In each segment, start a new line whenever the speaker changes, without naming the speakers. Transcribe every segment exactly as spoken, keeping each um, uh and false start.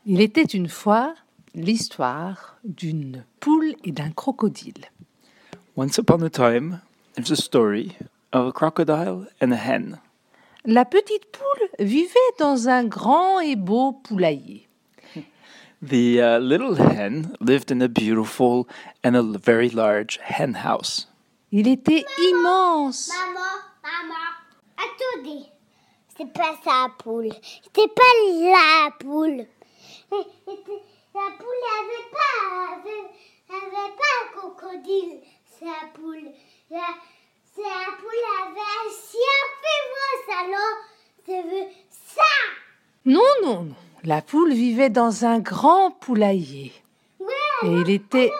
Il était une fois l'histoire d'une poule et d'un crocodile.
Once upon a time, there's a story of a crocodile and a hen.
La petite poule vivait dans un grand et beau poulailler.
The uh, little hen lived in a beautiful and a very large hen house.
Il était immense.
Maman, maman, attendez. C'est pas ça la poule. C'était pas la poule. La poule n'avait pas, avait, avait pas un crocodile. C'est la poule. La, c'est la poule avait un chien féroce. Alors, c'est ça.
Non, non, non. La poule vivait dans un grand poulailler.
Ouais,
Et il était...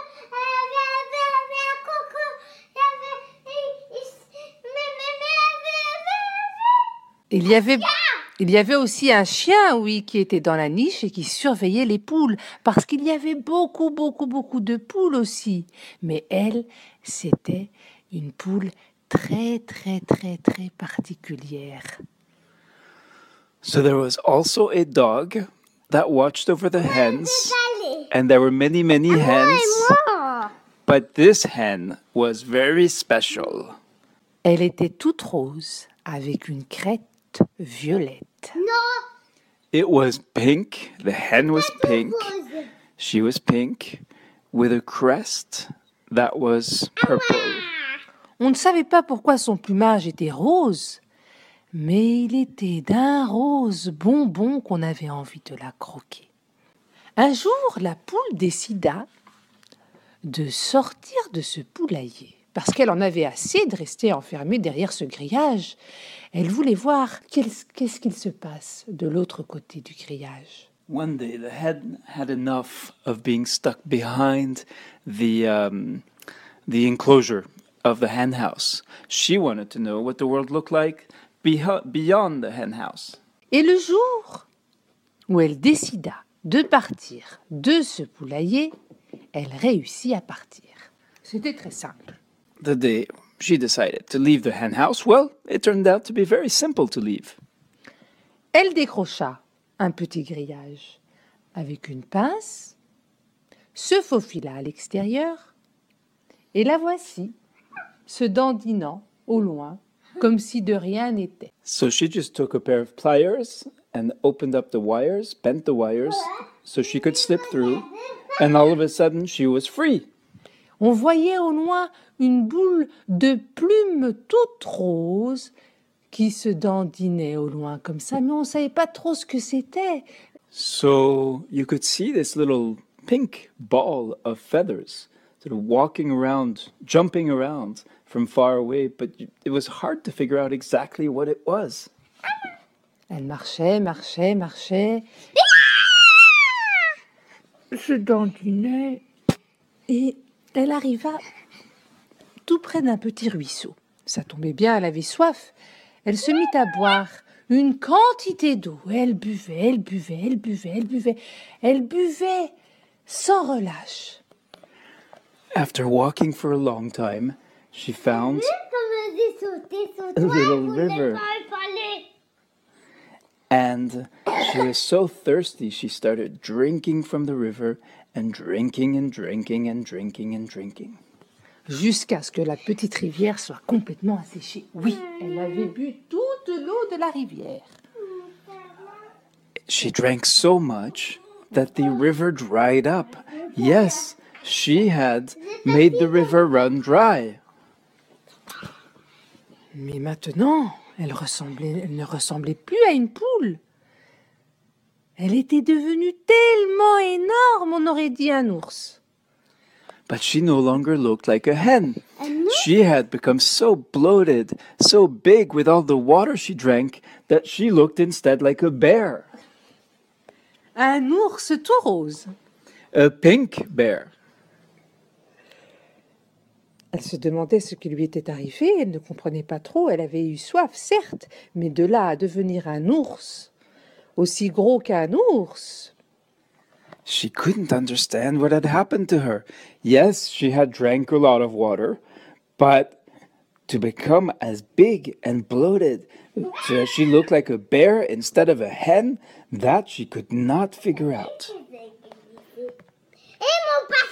Il y avait, il y avait aussi un chien, oui, qui était dans la niche et qui surveillait les poules, parce qu'il y avait beaucoup, beaucoup, beaucoup de poules aussi. Mais elle, c'était une poule très, très, très, très particulière.
So there was also a dog that watched over the hens, and there were many, many hens, but this hen was very special.
Elle était toute rose, avec une crête violette.
Non.
It was pink. The hen was pink. She was pink with a crest that was purple.
On ne savait pas pourquoi son plumage était rose, mais il était d'un rose bonbon qu'on avait envie de la croquer. Un jour, la poule décida de sortir de ce poulailler, parce qu'elle en avait assez de rester enfermée derrière ce grillage. Elle voulait voir qu'est-ce qu'il se passe de l'autre côté du grillage.
One day, the hen had enough of being stuck behind the um, the enclosure of the hen house. She wanted to know what the world looked like beho- beyond the hen house.
Et le jour où elle décida de partir de ce poulailler, elle réussit à partir. C'était très simple.
The day she decided to leave the hen house, well, it turned out to be very simple to leave.
Elle décrocha un petit grillage avec une pince, se faufila à l'extérieur, et la voici, se dandinant au loin, comme si de rien n'était.
So she just took a pair of pliers and opened up the wires, bent the wires, so she could slip through, and all of a sudden she was free.
On voyait au loin une boule de plumes toute rose qui se dandinait au loin comme ça, mais on ne savait pas trop ce que c'était.
So you could see this little pink ball of feathers sort of walking around, jumping around from far away, but it was hard to figure out exactly what it was.
Elle marchait, marchait, marchait, se dandinait et elle arriva tout près d'un petit ruisseau. Ça tombait bien, elle avait soif. Elle se mit à boire une quantité d'eau. Elle buvait, elle buvait, elle buvait, elle buvait. Elle buvait sans relâche.
After walking for a long time, she found a little river. And she was so thirsty, she started drinking from the river and drinking and drinking and drinking and drinking.
Jusqu'à ce que la petite rivière soit complètement asséchée. Oui, elle avait bu toute l'eau de la rivière.
She drank so much that the river dried up. Yes, she had made the river run dry.
Mais maintenant, elle, ressemblait, elle ne ressemblait plus à une poule. Elle était devenue tellement énorme, on aurait dit un ours.
But she no longer looked like a hen. She had become so bloated, so big with all the water she drank, that she looked instead like a bear.
Un ours tout rose.
A pink bear.
Elle se demandait ce qui lui était arrivé, elle ne comprenait pas trop, elle avait eu soif, certes, mais de là à devenir un ours, aussi gros qu'un ours.
She couldn't understand what had happened to her. Yes, she had drank a lot of water, but to become as big and bloated so that she looked like a bear instead of a hen? That she could not figure out.
Et mon